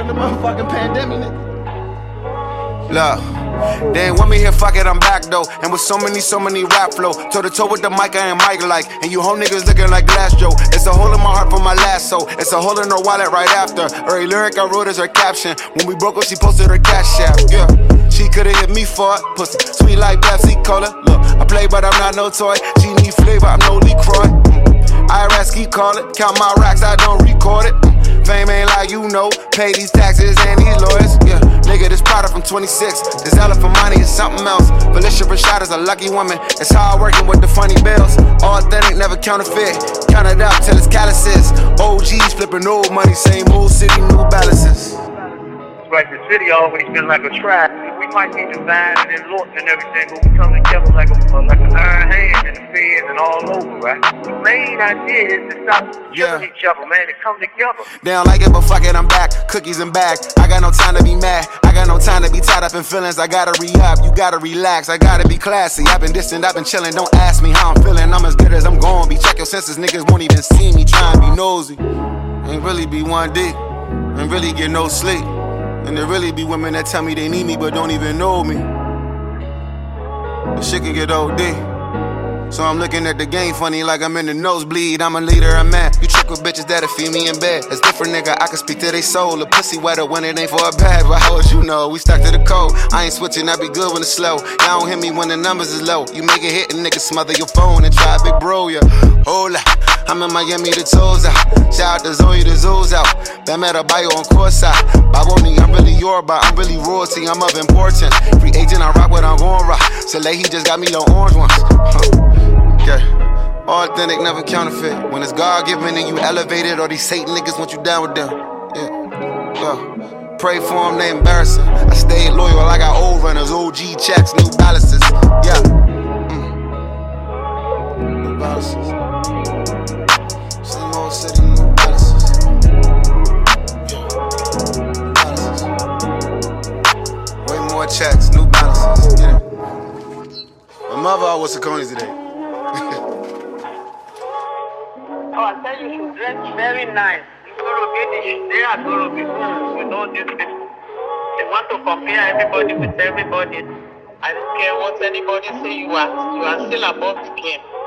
the motherfucking pandemic, nigga. Look, they ain't want me here, fuck it, I'm back though. And with so many rap flow, toe to toe with the mic, I ain't Mike like. And you whole niggas looking like Glass Joe. It's a hole in my heart for my lasso. It's a hole in her wallet right after. Every lyric I wrote is her caption. When we broke up, she posted her cash app. Yeah, she could've hit me for it. Pussy sweet like Pepsi Cola. Look, I play but I'm not no toy. She need flavor, I'm no LaCroix. IRS keep calling, count my racks, I don't record it. Fame ain't like you know, pay these taxes and these lawyers. Yeah, nigga, this product from 26. This elephant money is something else. Felicia Rashad is a lucky woman. It's hard working with the funny bills. All authentic, never counterfeit. Count it up till it's calluses. OGs flipping old money, same old city, new balances. It's like the city always been like a trap. We might be divided and lost and everything, but we come together like an iron hand in the feds and all over, right? The main idea is to stop killing each other, man, to come together. They don't like it, but fuck it, I'm back. Cookies and bag. I got no time to be mad. I got no time to be tied up in feelings. I gotta re-up, you gotta relax. I gotta be classy. I've been distant, I've been chilling. Don't ask me how I'm feeling. I'm as good as I'm gonna be. Check your senses, niggas won't even see me. Try and be nosy. Ain't really be one deep. Ain't really get no sleep. And there really be women that tell me they need me but don't even know me. The shit can get OD. So I'm looking at the game funny like I'm in the nosebleed. I'm a leader, I'm mad. You trick with bitches that'll feed me in bed. It's different, nigga, I can speak to they soul. A pussy wetter when it ain't for a bad. But how would you know? We stuck to the code. I ain't switching, I be good when it's slow. Y'all don't hit me when the numbers is low. You make it hit and niggas smother your phone and try big bro, yeah. Hold up, I'm in Miami, the toes out. Shout out to Zoe, the Zoes out. That met a bio on courtside. Baboni, I'm really your bar, I'm really royalty, I'm of importance. Free agent, I rock what I'm gon' rock. Soleil, he just got me the orange ones. Yeah. All authentic, never counterfeit. When it's God given and you elevated, all these Satan niggas want you down with them. Yeah. Pray for them, they embarrassing. I stayed loyal, I got old runners, OG checks, new balances. Yeah. New balances. Same old city, new balances. Yeah. Balances. Way more checks, new balances. Yeah. My mother always Saucony's today. Oh, I tell you, you dress very nice. You're going to get it. They are going to be with all these people. They want to compare everybody with everybody. I don't care what anybody say, you are still above the game.